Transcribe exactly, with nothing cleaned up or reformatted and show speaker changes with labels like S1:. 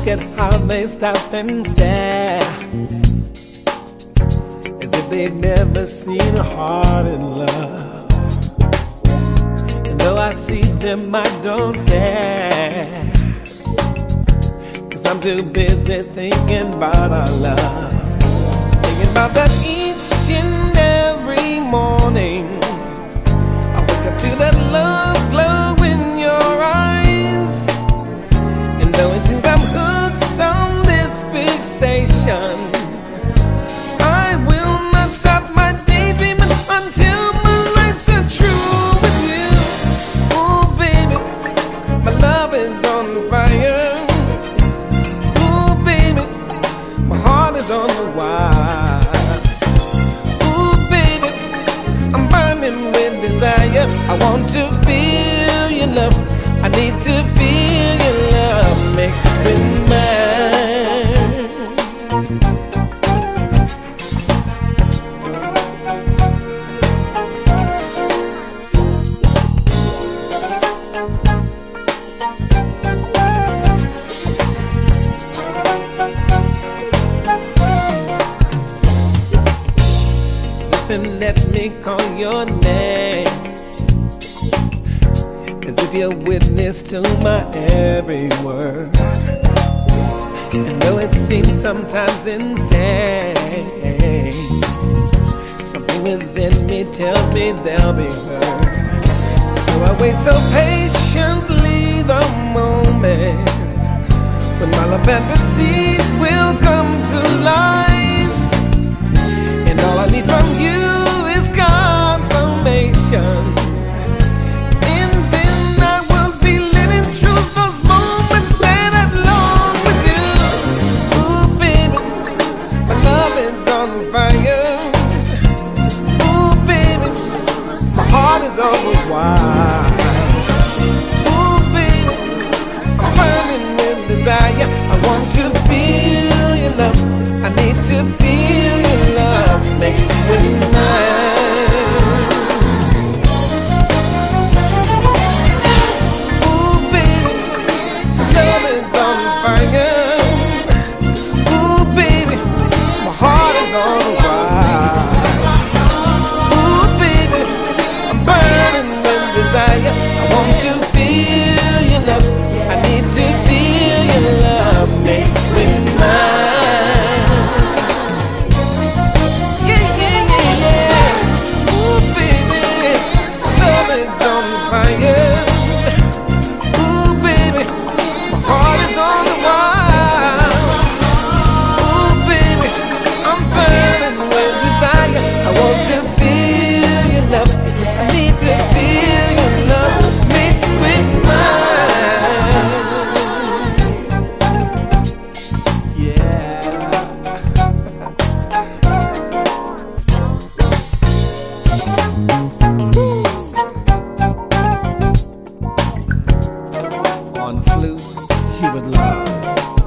S1: look at how they stop and stare, as if they've never seen a heart in love. And though I see them, I don't care, 'cause I'm too busy thinking about our love. Thinking about that each and every morning. I wake up to that love glow in your eyes. And though it seems I'm hooked on this fixation, I will not stop my daydreaming until my lights are true with you. Ooh, baby, my love is on fire. Ooh, baby, my heart is on the wire. Ooh, baby, I'm burning with desire. I want to feel your love. I need to feel your love mixed with mine. Listen, let me call your name, as if you're witness to my every word. And though it seems sometimes insane, something within me tells me they'll be heard. So I wait so patiently the moment when my love fantasies will come to life. And all I need from you is confirmation. Is on the wire. Ooh, baby, I'm burning with desire. I want to feel your love. I need to feel your love mixed with mine. Ooh, baby, love is on fire. Ooh, baby, my heart is on the wire. I want to feel your love. I need to feel your love mixed with mine. Yeah, yeah, yeah, yeah. Ooh, baby, love is on fire. Ooh, baby, my heart is on the wire. Ooh, baby, I'm burning with desire. I want to feel your love. I need to feel your love mixed with mine. Yeah. On flute, Hubert Laws.